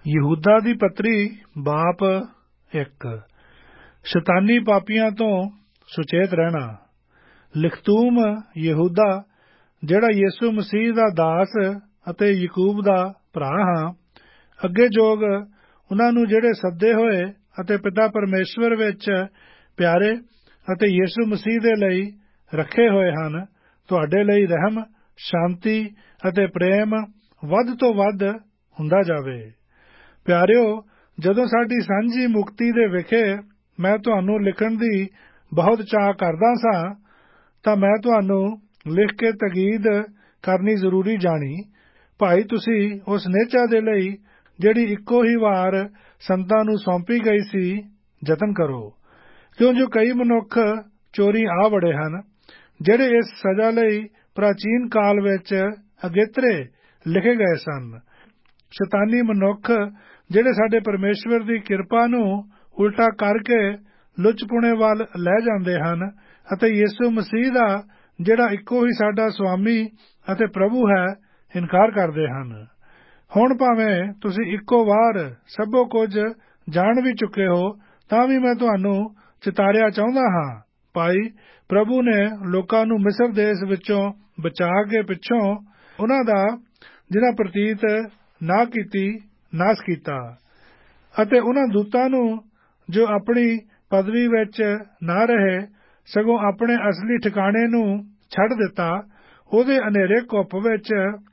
ਯਹੂਦਾ ਦੀ ਪੱਤਰੀ ਬਾਪ 1। ਸ਼ੈਤਾਨੀ ਪਾਪੀਆਂ ਤੋਂ ਸੁਚੇਤ ਰਹਿਣਾ। ਲਿਖਤੂਮ ਯਹੂਦਾ, ਜਿਹੜਾ ਯਿਸੂ ਮਸੀਹ ਦਾ ਦਾਸ ਅਤੇ ਯਕੂਬ ਦਾ ਭਰਾ ਹਾਂ, ਅੱਗੇ ਜੋਗ ਉਹਨਾਂ ਨੂੰ ਜਿਹੜੇ ਸੱਦੇ ਹੋਏ ਅਤੇ ਪਿਤਾ ਪਰਮੇਸ਼ਵਰ ਵਿੱਚ ਪਿਆਰੇ ਅਤੇ ਯਿਸੂ ਮਸੀਹ ਦੇ ਲਈ ਰੱਖੇ ਹੋਏ ਹਨ, ਤੁਹਾਡੇ ਲਈ ਰਹਿਮ, ਸ਼ਾਂਤੀ ਅਤੇ ਪ੍ਰੇਮ ਵੱਧ ਤੋਂ ਵੱਧ ਹੁੰਦਾ ਜਾਵੇ। ਪਿਆਰਿਓ, ਜਦੋਂ ਸਾਡੀ ਸਾਂਝੀ ਮੁਕਤੀ ਦੇ ਵਿਖੇ ਮੈਂ ਤੁਹਾਨੂੰ ਲਿਖਣ ਦੀ ਬਹੁਤ ਚਾਅ ਕਰਦਾ ਸਾਂ, ਤਾਂ ਮੈਂ ਤੁਹਾਨੂੰ ਲਿਖ ਕੇ ਤਕੀਦ ਕਰਨੀ ਜ਼ਰੂਰੀ ਜਾਣੀ, ਭਾਈ ਤੁਸੀਂ ਉਸ ਨਿਹਚਾ ਦੇ ਲਈ ਜਿਹੜੀ ਇੱਕੋ ਹੀ ਵਾਰ ਸੰਤਾਂ ਨੂੰ ਸੌਂਪੀ ਗਈ ਸੀ, ਯਤਨ ਕਰੋ, ਕਿਉਂ ਜੋ ਕਈ ਮਨੁੱਖ ਚੋਰੀ ਆ ਵੜੇ ਹਨ, ਜਿਹੜੇ ਇਸ ਸਜ਼ਾ ਲਈ ਪ੍ਰਾਚੀਨ ਕਾਲ ਵਿੱਚ ਅਗੇਤਰੇ ਲਿਖੇ ਗਏ ਸਨ। ਸ਼ੈਤਾਨੀ ਮਨੁੱਖ ਜਿਹੜੇ ਸਾਡੇ ਪਰਮੇਸ਼ਵਰ ਦੀ ਕਿਰਪਾ ਨੂੰ ਉਲਟਾ ਕਰਕੇ ਲੁੱਚਪੁਣੇ ਵੱਲ ਲੈ ਜਾਂਦੇ ਹਨ ਅਤੇ ਯਿਸੂ ਮਸੀਹ ਦਾ, ਜਿਹੜਾ ਇੱਕੋ ਹੀ ਸਾਡਾ ਸੁਆਮੀ ਅਤੇ ਪ੍ਰਭੂ ਹੈ, ਇਨਕਾਰ ਕਰਦੇ ਹਨ। ਹੁਣ ਭਾਵੇਂ ਤੁਸੀਂ ਇੱਕੋ ਵਾਰ ਸਭੋ ਕੁਝ ਜਾਣ ਵੀ ਚੁੱਕੇ ਹੋ, ਤਾਂ ਵੀ ਮੈਂ ਤੁਹਾਨੂੰ ਚਿਤਾਰਿਆ ਚਾਹੁੰਦਾ ਹਾਂ, ਭਾਈ ਪ੍ਰਭੂ ਨੇ ਲੋਕਾਂ ਨੂੰ ਮਿਸਰ ਦੇਸ਼ ਵਿੱਚੋਂ ਬਚਾ ਕੇ ਪਿੱਛੋਂ ਉਹਨਾਂ ਦਾ, ਜਿਨ੍ਹਾਂ ਪ੍ਰਤੀਤ ਨਾ ਕੀਤੀ, ਨਾਸ ਕੀਤਾ, ਅਤੇ ਉਹਨਾਂ ਦੂਤਾਂ ਨੂੰ ਜੋ ਆਪਣੀ ਪਦਵੀ ਵਿੱਚ ਨਾ ਰਹੇ, ਸਗੋਂ ਆਪਣੇ ਅਸਲੀ ਠਿਕਾਣੇ ਨੂੰ ਛੱਡ ਦਿੱਤਾ, ਉਹਦੇ ਹਨੇਰੇ ਘੁੱਪ ਵਿੱਚ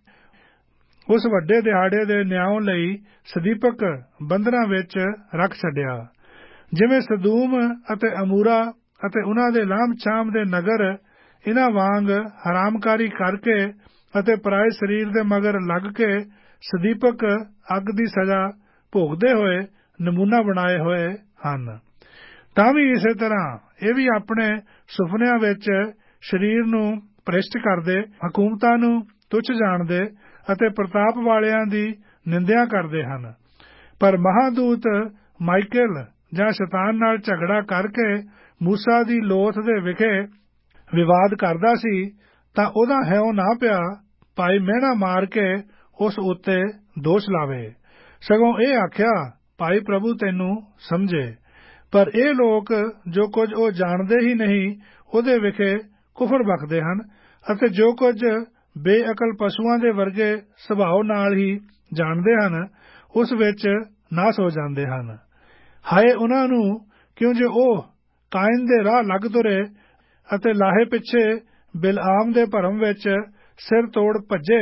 ਉਸ ਵੱਡੇ ਦਿਹਾੜੇ ਦੇ ਨਿਆਂ ਲਈ ਸਦੀਪਕ ਬੰਧਨਾਂ ਵਿੱਚ ਰੱਖ ਛੱਡਿਆ। ਜਿਵੇਂ ਸਦੂਮ ਅਤੇ ਅਮੂਰਾ ਅਤੇ ਉਹਨਾਂ ਦੇ ਲਾਂਭ-ਛਾਂਭ ਦੇ ਨਗਰ ਇਹਨਾਂ ਵਾਂਗ ਹਰਾਮਕਾਰੀ ਕਰਕੇ ਅਤੇ ਪਰਾਏ ਸਰੀਰ ਦੇ ਮਗਰ ਲੱਗ ਕੇ ਸਦੀਪਕ ਅੱਗ ਦੀ ਸਜ਼ਾ ਭੋਗਦੇ ਹੋਏ ਨਮੂਨਾ ਬਣਾਏ ਹੋਏ ਹਨ, ਤਾਂ ਵੀ ਇਸੇ ਤਰ੍ਹਾਂ ਇਹ ਵੀ ਆਪਣੇ ਸੁਪਨਿਆਂ ਵਿੱਚ ਸਰੀਰ ਨੂੰ ਭ੍ਰਿਸ਼ਟ ਕਰਦੇ, ਹਕੂਮਤਾਂ ਨੂੰ ਤੁੱਛ ਜਾਣਦੇ ਅਤੇ ਪ੍ਰਤਾਪ ਵਾਲਿਆਂ ਦੀ ਨਿੰਦਿਆ ਕਰਦੇ ਹਨ। ਪਰ ਮਹਾਦੂਤ ਮਾਈਕਲ ਜਾਂ ਸ਼ੈਤਾਨ ਨਾਲ ਝਗੜਾ ਕਰਕੇ ਮੂਸਾ ਦੀ ਲੋਥ ਦੇ ਵਿਖੇ ਵਿਵਾਦ ਕਰਦਾ ਸੀ, ਤਾਂ ਉਹਦਾ ਹੈਓ ਨਾ ਪਿਆ ਭਾਈ ਮਿਹਣਾ ਮਾਰ ਕੇ ਉਸ ਉੱਤੇ ਦੋਸ਼ ਲਾਵੇ, ਸਗੋਂ ਇਹ ਆਖਿਆ, ਭਾਈ ਪ੍ਰਭੂ ਤੈਨੂੰ ਸਮਝੇ। ਪਰ ਇਹ ਲੋਕ ਜੋ ਕੁਝ ਉਹ ਜਾਣਦੇ ਹੀ ਨਹੀਂ, ਉਹਦੇ ਵਿਖੇ ਕੁਫਰ ਬਕਦੇ ਹਨ ਅਤੇ ਜੋ ਕੁਝ ਬੇਅਕਲ ਪਸ਼ੂਆਂ ਦੇ ਵਰਗੇ ਸੁਭਾਅ ਨਾਲ ਹੀ ਜਾਣਦੇ ਹਨ, ਉਸ ਵਿੱਚ ਨਾਸ ਹੋ ਜਾਂਦੇ ਹਨ। ਹਾਏ ਉਹਨਾਂ ਨੂੰ, ਕਿਉਂ ਜੋ ਉਹ ਕਾਇਨ ਦੇ ਰਾਹ ਲੱਗ ਤੁਰੇ ਅਤੇ ਲਾਹੇ ਪਿੱਛੇ ਬਿਲਆਮ ਦੇ ਭਰਮ ਵਿੱਚ ਸਿਰ ਤੋੜ ਭੱਜੇ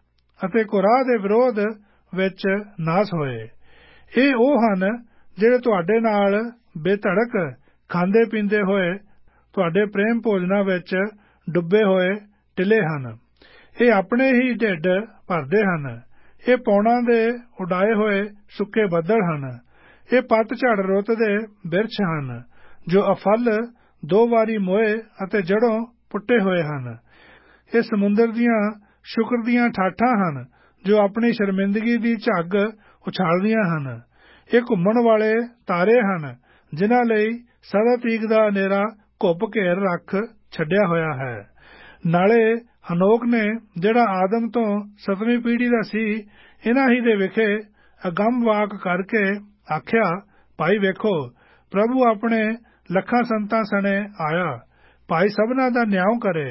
ਅਤੇ ਕੋਰਾਹ ਦੇ ਵਿਰੋਧ ਵਿੱਚ ਨਾਸ ਹੋਏ। ਇਹ ਉਹ ਹਨ ਜਿਹੜੇ ਤੁਹਾਡੇ ਨਾਲ ਬੇਧੜਕ ਖਾਂਦੇ ਪੀਂਦੇ ਹੋਏ ਤੁਹਾਡੇ ਪ੍ਰੇਮ ਭੋਜਨਾਂ ਵਿੱਚ ਡੁੱਬੇ ਹੋਏ ਟਿਲੇ ਹਨ। ਇਹ ਆਪਣੇ ਹੀ ਢਿੱਡ ਭਰਦੇ ਹਨ। ਇਹ ਪੌਣਾਂ ਦੇ ਉਡਾਏ ਹੋਏ ਸੁੱਕੇ ਬੱਦਲ ਹਨ। ਇਹ ਪਤਝੜ ਰੁੱਤ ਦੇ ਬਿਰਛ ਹਨ, ਜੋ ਅਫਲ 2 ਵਾਰੀ ਮੋਏ ਅਤੇ ਜੜੋਂ ਪੁੱਟੇ ਹੋਏ ਹਨ। ਇਹ ਸਮੁੰਦਰ ਦੀਆਂ ਸ਼ੁਕਰ ਦੀਆਂ ਠਾਠਾਂ ਹਨ, ਜੋ ਆਪਣੀ ਸ਼ਰਮਿੰਦਗੀ ਦੀ ਝੱਗ ਉਛਾਲਦੀਆਂ ਹਨ। ਇਹ ਘੁੰਮਣ ਵਾਲੇ ਤਾਰੇ ਹਨ, ਜਿਨ੍ਹਾਂ ਲਈ ਸਦਾ ਤੀਕ ਦਾ ਹਨੇਰਾ ਘੁੱਪ ਘੇਰ ਰੱਖ ਛੱਡਿਆ ਹੋਇਆ ਹੈ। ਨਾਲੇ ਹਨੋਕ ਨੇ, ਜਿਹੜਾ ਆਦਮ ਤੋਂ 7ਵੀਂ ਪੀੜ੍ਹੀ ਦਾ ਸੀ, ਇਹਨਾਂ ਹੀ ਦੇ ਵਿਖੇ ਅਗੰਮ ਵਾਕ ਕਰਕੇ ਆਖਿਆ, ਭਾਈ ਵੇਖੋ, ਪ੍ਰਭੂ ਆਪਣੇ ਲੱਖਾਂ ਸੰਤਾਂ ਸਣੇ ਆਇਆ, ਭਾਈ ਸਭਨਾਂ ਦਾ ਨਿਆਂ ਕਰੇ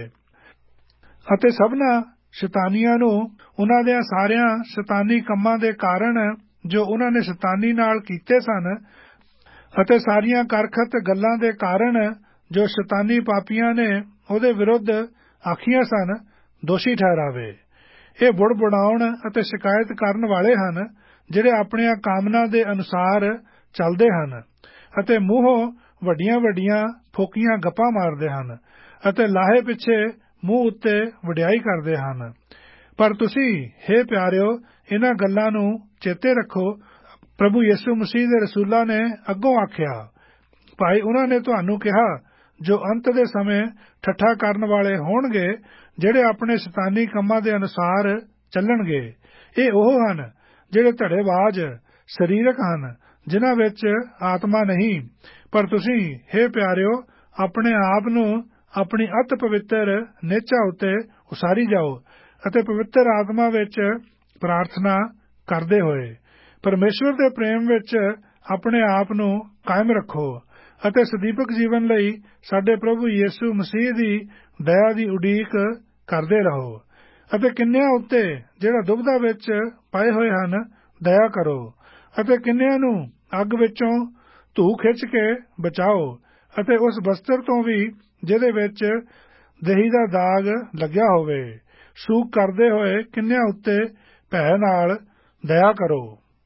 ਅਤੇ ਸਭਨਾਂ ਸ਼ੈਤਾਨੀਆਂ ਨੂੰ ਉਹਨਾਂ ਦੇ ਸਾਰਿਆਂ ਸ਼ੈਤਾਨੀ ਕੰਮਾਂ ਦੇ ਕਾਰਨ ਜੋ ਉਹਨਾਂ ਨੇ ਸ਼ੈਤਾਨੀ ਨਾਲ ਕੀਤੇ ਸਨ ਅਤੇ ਸਾਰੀਆਂ ਕਰਖਤ ਗੱਲਾਂ ਦੇ ਕਾਰਨ ਜੋ ਸ਼ੈਤਾਨੀ ਪਾਪੀਆਂ ਨੇ ਉਹਦੇ ਵਿਰੁੱਧ ਆਖੀਆਂ ਸਨ, ਦੋਸ਼ੀ ਠਹਿਰਾਵੇ। ਇਹ ਬੁੜਬੁੜਾਉਣ ਅਤੇ ਸ਼ਿਕਾਇਤ ਕਰਨ ਵਾਲੇ ਹਨ, ਜਿਹੜੇ ਆਪਣੀਆਂ ਕਾਮਨਾ ਦੇ ਅਨੁਸਾਰ ਚੱਲਦੇ ਹਨ ਅਤੇ ਮੂੰਹੋਂ ਵੱਡੀਆਂ-ਵੱਡੀਆਂ ਫੋਕੀਆਂ ਗੱਪਾਂ ਮਾਰਦੇ ਹਨ ਅਤੇ ਲਾਹੇ ਪਿੱਛੇ ਮੂੰਹ ਉੱਤੇ ਵਡਿਆਈ ਕਰਦੇ ਹਨ। ਪਰ ਤੁਸੀਂ, ਹੇ ਪਿਆਰਿਓ, ਇਹਨਾਂ ਗੱਲਾਂ ਨੂੰ ਚੇਤੇ ਰੱਖੋ। ਪ੍ਰਭੂ ਯਿਸੂ ਮਸੀਹ ਦੇ ਰਸੂਲਾਂ ਨੇ ਅੱਗੋਂ ਆਖਿਆ, ਭਾਈ ਉਹਨਾਂ ਨੇ ਤੁਹਾਨੂੰ ਕਿਹਾ, ਜੋ ਅੰਤ ਦੇ ਸਮੇਂ ਠੱਠਾ ਕਰਨ ਵਾਲੇ ਹੋਣਗੇ, ਜਿਹੜੇ ਆਪਣੇ ਸ਼ੈਤਾਨੀ ਕੰਮਾਂ ਦੇ ਅਨੁਸਾਰ ਚੱਲਣਗੇ। ਇਹ ਉਹ ਹਨ ਜਿਹੜੇ ਧੜੇਬਾਜ਼ ਸਰੀਰਕ ਹਨ, ਜਿਨ੍ਹਾਂ ਵਿੱਚ ਆਤਮਾ ਨਹੀਂ। ਪਰ ਤੁਸੀਂ, ਹੇ ਪਿਆਰਿਓ, ਆਪਣੇ ਆਪ ਨੂੰ ਆਪਣੀ ਅਤ ਪਵਿੱਤਰ ਨਿਹਚਾ ਉੱਤੇ ਉਸਾਰੀ ਜਾਓ ਅਤੇ ਪਵਿੱਤਰ ਆਤਮਾ ਵਿੱਚ ਪ੍ਰਾਰਥਨਾ ਕਰਦੇ ਹੋਏ ਪਰਮੇਸ਼ਵਰ ਦੇ ਪ੍ਰੇਮ ਵਿੱਚ ਆਪਣੇ ਆਪ ਨੂੰ ਕਾਇਮ ਰੱਖੋ ਅਤੇ ਸਦੀਪਕ ਜੀਵਨ ਲਈ ਸਾਡੇ ਪ੍ਰਭੂ ਯੀਸ਼ੂ ਮਸੀਹ ਦੀ ਦਇਆ ਦੀ ਉਡੀਕ ਕਰਦੇ ਰਹੋ ਅਤੇ ਕਿੰਨਿਆਂ ਉੱਤੇ ਜਿਹੜਾ ਦੁਬਿਧਾ ਵਿੱਚ ਪਏ ਹੋਏ ਹਨ ਦਇਆ ਕਰੋ ਅਤੇ ਕਿੰਨਿਆਂ ਨੂੰ ਅੱਗ ਵਿੱਚੋਂ ਧੂ ਖਿੱਚ ਕੇ ਬਚਾਓ ਅਤੇ ਉਸ ਬਸਤਰ ਤੋਂ ਵੀ ਜਿਹਦੇ ਵਿੱਚ ਦਹੀ ਦਾ ਦਾਗ ਲੱਗਿਆ ਹੋਵੇ ਸੂਕ ਕਰਦੇ ਹੋਏ ਕਿੰਨਿਆਂ ਉੱਤੇ ਭੈ ਨਾਲ ਦਇਆ ਕਰੋ।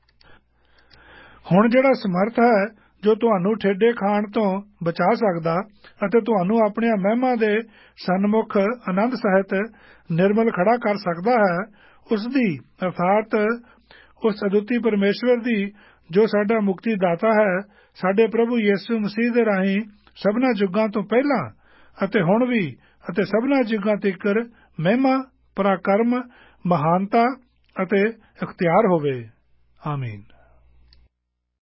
ਹੁਣ ਜਿਹੜਾ ਸਮਰਥ ਹੈ ਜੋ ਤੁਹਾਨੂੰ ਠੇਡੇ ਖਾਣ ਤੋਂ ਬਚਾ ਸਕਦਾ ਅਤੇ ਤੁਹਾਨੂੰ ਆਪਣੀਆਂ ਮਹਿਮਾ ਦੇ ਸਨਮੁਖ ਆਨੰਦ ਸਹਿਤ ਨਿਰਮਲ ਖੜਾ ਕਰ ਸਕਦਾ ਹੈ, ਉਸ ਦੀ ਅਰਥਾਤ ਉਸ ਅਦੁੱਤੀ ਪਰਮੇਸ਼ਵਰ ਦੀ ਜੋ ਸਾਡਾ ਮੁਕਤੀ ਦਾਤਾ ਹੈ, ਸਾਡੇ ਪ੍ਰਭੂ ਯੀਸ਼ੂ ਮਸੀਹ ਦੇ ਰਾਹੀਂ ਸਭਨਾ ਯੁੱਗਾਂ ਤੋਂ ਪਹਿਲਾਂ ਅਤੇ ਹੁਣ ਵੀ ਅਤੇ ਸਭਨਾ ਯੁੱਗਾਂ ਤੀਕਰ ਮਹਿਮਾ, ਪਰਾਕਰਮ, ਮਹਾਨਤਾ ਅਤੇ ਇਖਤਿਆਰ ਹੋਵੇ। ਆਮੀਨ।